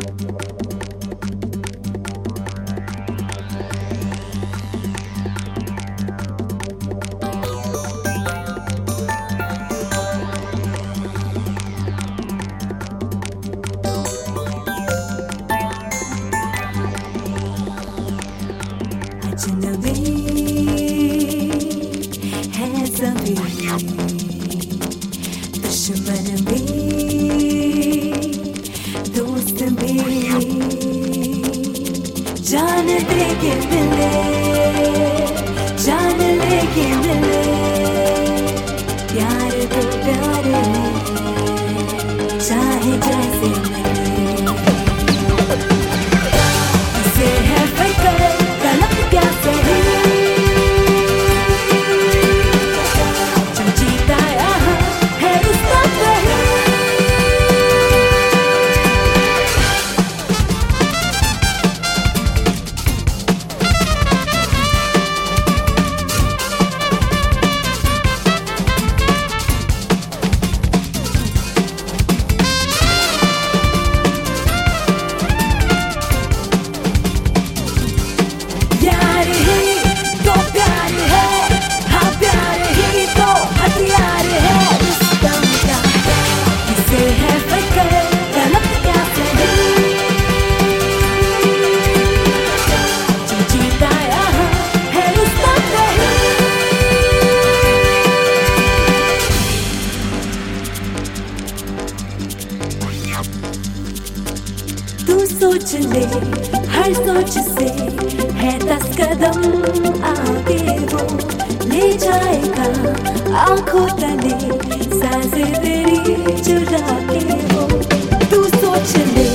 अजनबी है सभी, दुश्मन भी दोस्त भी, जान दे के मिले, जान लेके मिले, प्यार तो प्यार है, चाहे जैसे मिले। इसे है फिक्र गलत क्या सही, जो जीता यहाँ है उसका सही। तू सोच ले हर सोच से है 10 कदम आगे, वो ले जाएगा आंखों तले सांसें तेरी चुरा के। वो तू सोच ले